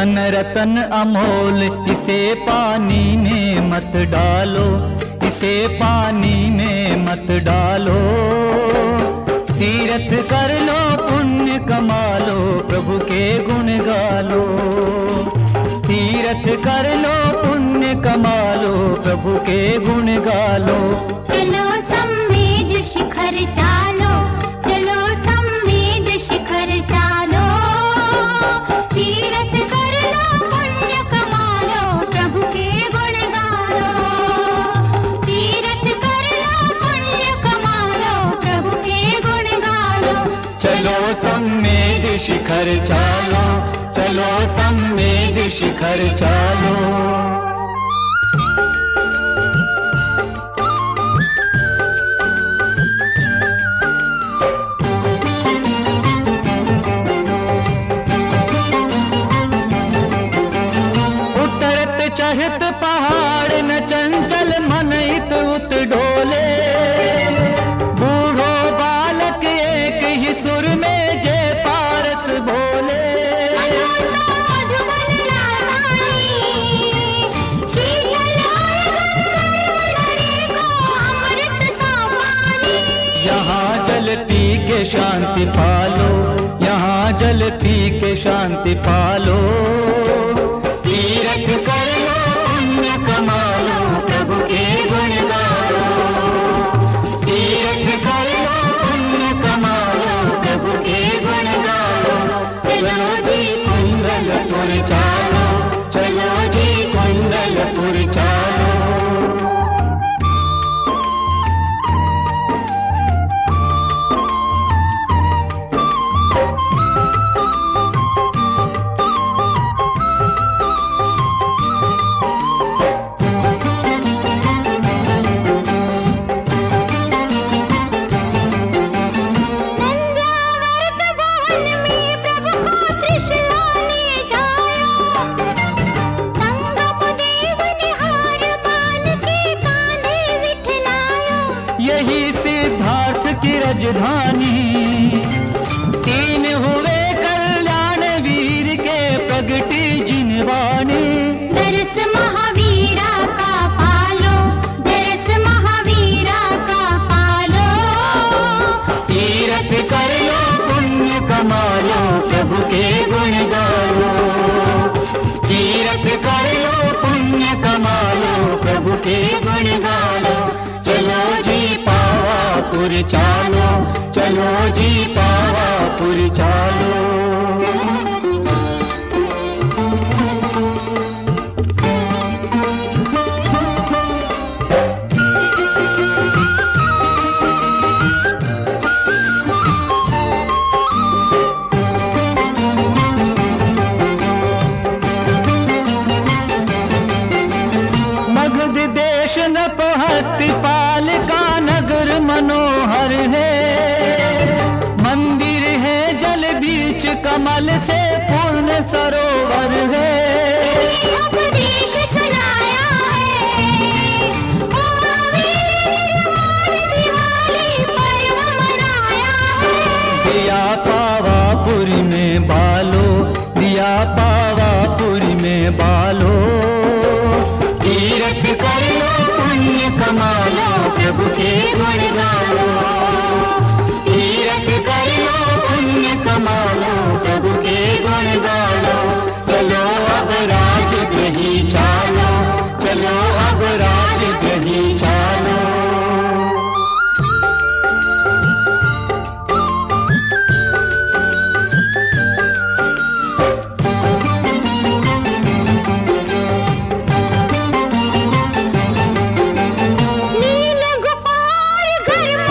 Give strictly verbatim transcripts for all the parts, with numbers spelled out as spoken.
धन रतन अमोल, इसे पानी में मत डालो, इसे पानी में मत डालो। तीर्थ कर लो पुण्य कमा लो, प्रभु के गुण गालो। तीर्थ कर लो पुण्य कमा लो, प्रभु के गुण गालो। चलो संवेद शिखर चालो, चलो संवेद शिखर चालो। तीर्थ कर लो पुण्य कमा लो, प्रभु के गुण गालो। तीर्थ कर लो पुण्य कमा लो, प्रभु के गुण गालो। चलो संवेद शिखर चालो, चलो संवेद शिखर चालो। चढ़त पहाड़ न चंचल मन इत उत डोले। बूढ़ो बालक एक ही सुर में जय पारस बोले। यहाँ जल पी के शांति पालो, यहाँ जल पी के शांति पालो। तीर्थ कर लो पुण्य कमा लो, प्रभु के गुण गालो। तीर्थ कर लो पुण्य कमा लो, प्रभु के गुण गालो। चलो जी कुंडलपुर चालो, चलो जी कुंडलपुर चालो। यही सिद्धार्थ की राजधानी, तीन हुए कल्याण वीर के प्रगति जिनवानी। दरस महावीरा का पालो, दरस महावीरा का पालो। तीर्थ कर लो पुण्य कमा लो, प्रभु के गुण गालो। तीर्थ कर लो पुण्य कमा लो, प्रभु के गुण गालो। चलो जी पावापुर चालो, चलो जी पावापुर चालो। मगध देश नपहस्तिपाल का नगर मनोहर है। मंदिर है जल बीच कमल से पूर्ण सरोवर है। उपदेश सुनाया है, पर्व मनाया है। दिया पावापुरी में बालो, दिया पावापुरी में बालो। तीर्थ कर लो पुण्य कमा लो, प्रभु के गुण गालो। तीर्थ कर लो पुण्य कमा लो, प्रभु के गुण गालो। चलो अब राजगृही चालो, चलो अब राजगृही चालो। नील गुफार घर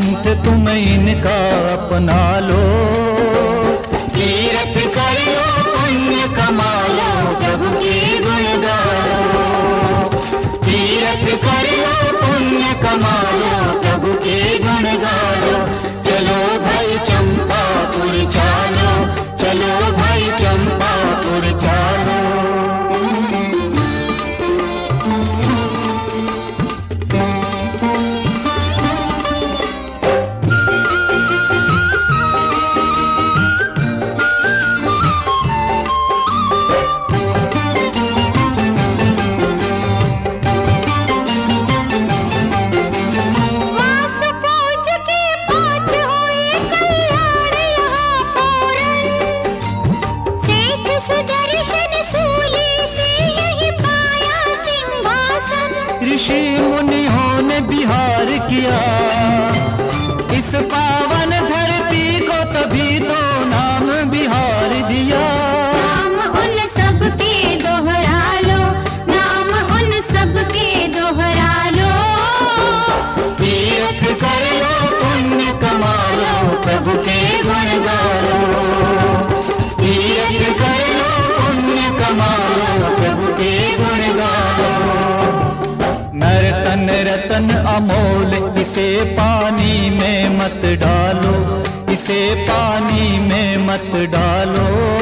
पंथ तुम इनका अपना लो। तीर्थ कर लो पुण्य कमा लो प्रभु के गुण गाओ। तीर्थ कर लो पुण्य कमा लो प्रभु के गुण गाओ। चलो भाई चंपापुर चालो, चलो भाई चंपापुर चालो। ऋषि मुनियों ने बिहार किया इस पावन धरती को, तभी तो नाम बिहार दिया। नाम उन सबके दोहरा लो, नाम उन सबके दोहरा लो। तीर्थ कर लो पुण्य कमा लो प्रभु के गुण गाओ। तीर्थ कर लो पुण्य कमा लो प्रभु के गुण गाओ। नर्तन रतन अमोल इसे पानी में मत डालो, इसे पानी में मत डालो।